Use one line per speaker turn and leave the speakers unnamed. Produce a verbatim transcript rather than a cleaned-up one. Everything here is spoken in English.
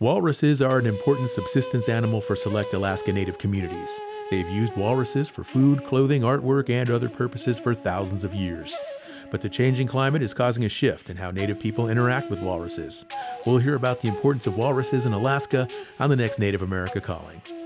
Walruses are an important subsistence animal for select Alaska Native communities. They've used walruses for food, clothing, artwork, and other purposes for thousands of years. But the changing climate is causing a shift in how Native people interact with walruses. We'll hear about the importance of walruses in Alaska on the next Native America Calling.